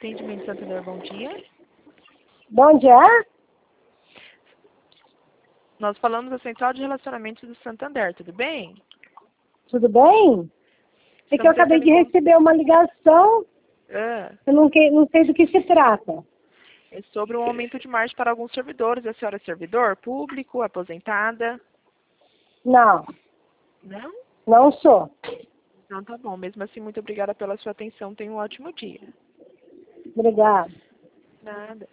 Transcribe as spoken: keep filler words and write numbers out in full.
Atendimento Santander, bom dia. Bom dia. Nós falamos da Central de Relacionamentos do Santander, tudo bem? Tudo bem? É que eu Estamos acabei de tentando encon- receber uma ligação, Ah, eu não, que, não sei do que se trata. é sobre um aumento de margem para alguns servidores. A senhora é servidor público, aposentada? Não, Não? não sou. Então tá bom. Mesmo assim, muito obrigada pela sua atenção. Tenha um ótimo dia. Obrigada. Nada.